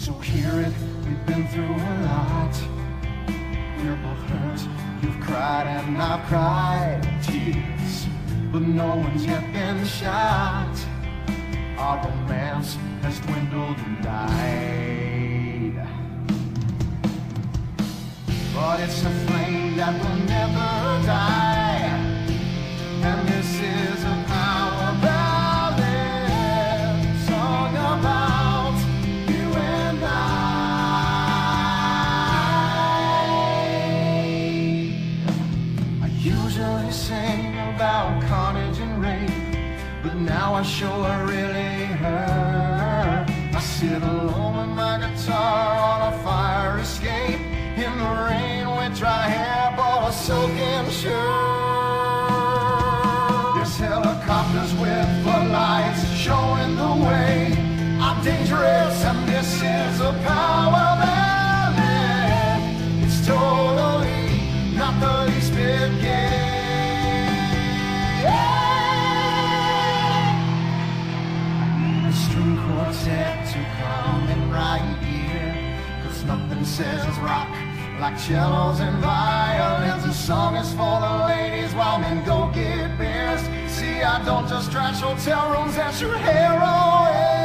So hear it, we've been through a lot. We're both hurt, you've cried and I've cried tears, but no one's yet been shot. Our romance has dwindled and died, but it's a flame that will never die. And this is a power ballad song about you and I usually sing about carnage and rape, but now I sure really hurt. I sit alone with my guitar on a fire escape, in the rain with dry hair but a soaking shirt. There's helicopters with floodlights showing the way. I'm dangerous and this is a power ballad. It's totally not the least bit gay. String quartet to come in right here, 'cause nothing says rock like cellos and violins. The song is for the ladies while men go get beers. See, I don't just trash hotel rooms, that's your heroin.